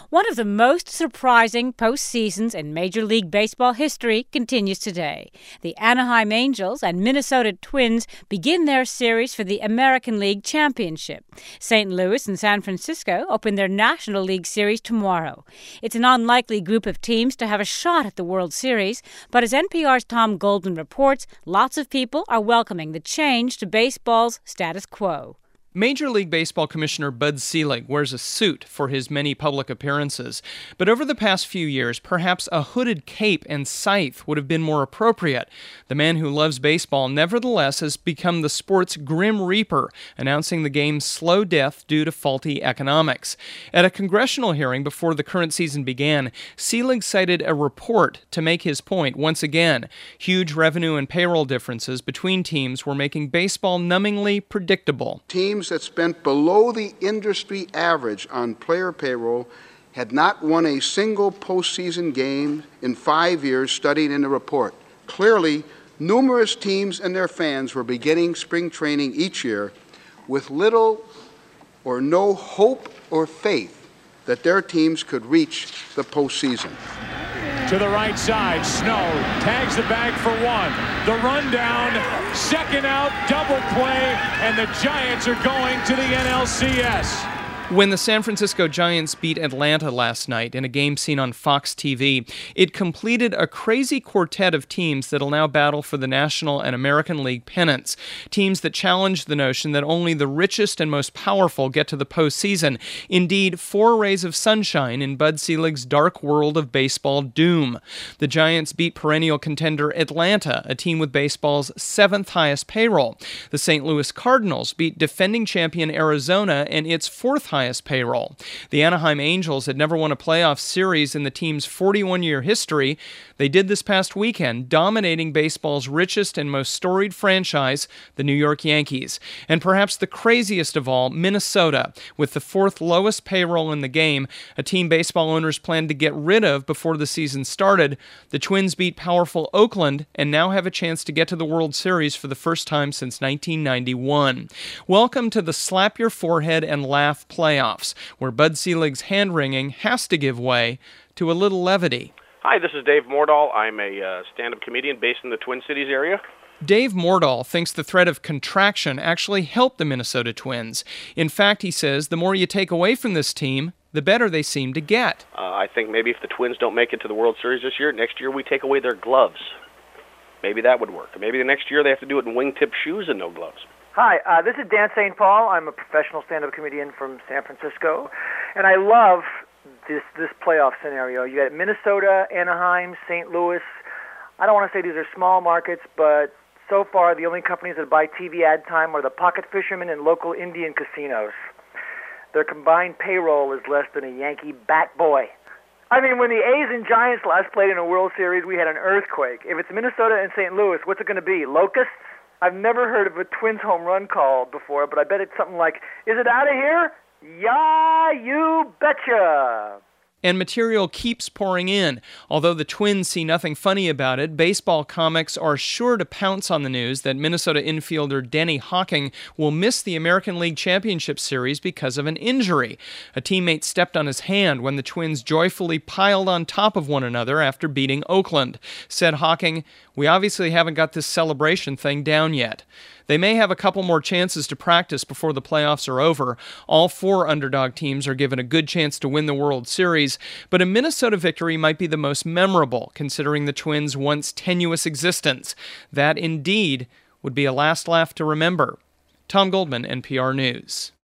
One of the most surprising postseasons in Major League Baseball history continues today. The Anaheim Angels and Minnesota Twins begin their series for the American League Championship. St. Louis and San Francisco open their National League Series tomorrow. It's an unlikely group of teams to have a shot at the World Series, but as NPR's Tom Goldman reports, lots of people are welcoming the change to baseball's status quo. Major League Baseball Commissioner Bud Selig wears a suit for his many public appearances, but over the past few years, perhaps a hooded cape and scythe would have been more appropriate. The man who loves baseball nevertheless has become the sport's Grim Reaper, announcing the game's slow death due to faulty economics. At a congressional hearing before the current season began, Selig cited a report to make his point once again. Huge revenue and payroll differences between teams were making baseball numbingly predictable. Teams that spent below the industry average on player payroll had not won a single postseason game in 5 years, studied in the report. Clearly, numerous teams and their fans were beginning spring training each year with little or no hope or faith that their teams could reach the postseason. To the right side, Snow tags the bag for one. The rundown, second out, double play, and the Giants are going to the NLCS. When the San Francisco Giants beat Atlanta last night in a game seen on Fox TV, it completed a crazy quartet of teams that'll now battle for the National and American League pennants. Teams that challenge the notion that only the richest and most powerful get to the postseason. Indeed, 4 rays of sunshine in Bud Selig's dark world of baseball doom. The Giants beat perennial contender Atlanta, a team with baseball's 7th highest payroll. The St. Louis Cardinals beat defending champion Arizona and its 4th highest payroll. The Anaheim Angels had never won a playoff series in the team's 41-year history. They did this past weekend, dominating baseball's richest and most storied franchise, the New York Yankees. And perhaps the craziest of all, Minnesota, with the 4th lowest payroll in the game, a team baseball owners planned to get rid of before the season started. The Twins beat powerful Oakland and now have a chance to get to the World Series for the first time since 1991. Welcome to the slap your forehead and laugh playoffs, where Bud Selig's hand-wringing has to give way to a little levity. Hi, this is Dave Mordahl. I'm a stand-up comedian based in the Twin Cities area. Dave Mordahl thinks the threat of contraction actually helped the Minnesota Twins. In fact, he says the more you take away from this team, the better they seem to get. I think maybe if the Twins don't make it to the World Series this year, next year we take away their gloves. Maybe that would work. Maybe the next year they have to do it in wingtip shoes and no gloves. Hi, this is Dan St. Paul. I'm a professional stand-up comedian from San Francisco, and I love this playoff scenario. You got Minnesota, Anaheim, St. Louis. I don't want to say these are small markets, but so far the only companies that buy TV ad time are the pocket fishermen and local Indian casinos. Their combined payroll is less than a Yankee bat boy. I mean, when the A's and Giants last played in a World Series, we had an earthquake. If it's Minnesota and St. Louis, what's it going to be, locusts? I've never heard of a Twins home run call before, but I bet it's something like, is it out of here? Yeah, you betcha! And material keeps pouring in. Although the Twins see nothing funny about it, baseball comics are sure to pounce on the news that Minnesota infielder Denny Hawking will miss the American League Championship Series because of an injury. A teammate stepped on his hand when the Twins joyfully piled on top of one another after beating Oakland. Said Hawking, "We obviously haven't got this celebration thing down yet." They may have a couple more chances to practice before the playoffs are over. All 4 underdog teams are given a good chance to win the World Series, but a Minnesota victory might be the most memorable, considering the Twins' once tenuous existence. That, indeed, would be a last laugh to remember. Tom Goldman, NPR News.